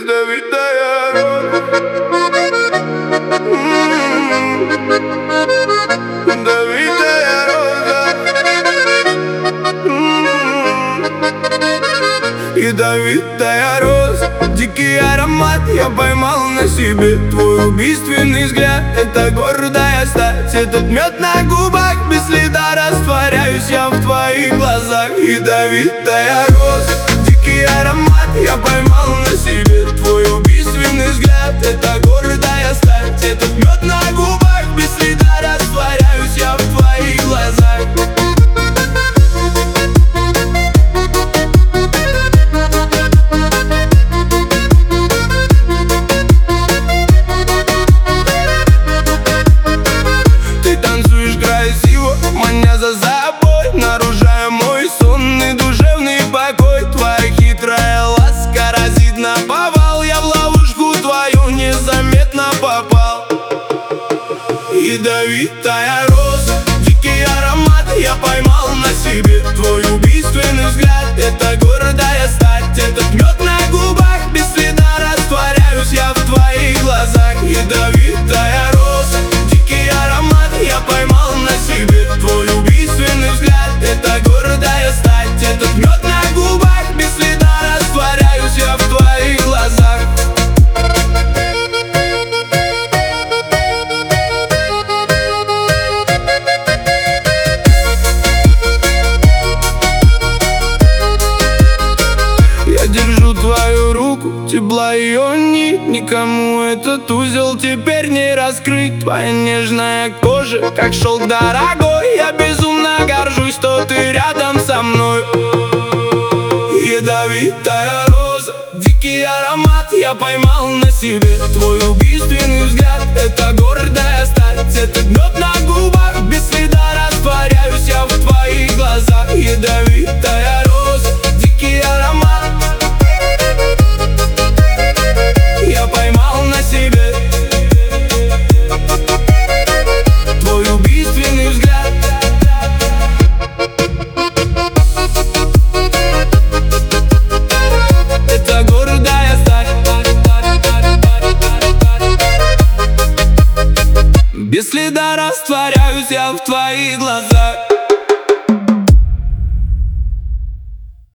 Ядовитая роза, ядовитая роза, ядовитая роза. Дикий аромат я поймал на себе. Твой убийственный взгляд — это гордая стать. Этот мед на губах, без следа растворяюсь я в твоих глазах. Ядовитая роза, дикий аромат я поймал на себе. Твой убийственный взгляд — это гордая стать. Этот мед на губах, без следа растворяюсь я в твоих глазах. Маня за собой, нарушая мой сонный душевный покой. Твоя хитрая ласка разит наповал. Я в ловушку твою незаметно попал. Ядовитая роза, дикий аромат я поймал на себе. Твой убийственный взгляд — это гордая стать. Этот мед на губах, без следа растворяюсь я в твоих глазах. Ядовитая роза, дикий аромат я поймал на себе. Твой убийственный взгляд — это гордая стать. Этот мед на губах, без следа растворяюсь я в твоих глазах. Я держу твою руку, тепла ее нить. Никому этот узел теперь не раскрыть. Твоя нежная кожа, как шелк дорогой. Я безумно горжусь, что ты рядом со мной. Ядовитая роза, дикий аромат я поймал на себе. Твой убийственный взгляд — это гордая стать. Этот мед на губах, без следа растворяюсь я в твоих глазах. Ядовитая роза, дикий аромат я поймал на себе. Твой убийственный взгляд — это гордая стать. Без следа растворяюсь я в твоих глазах.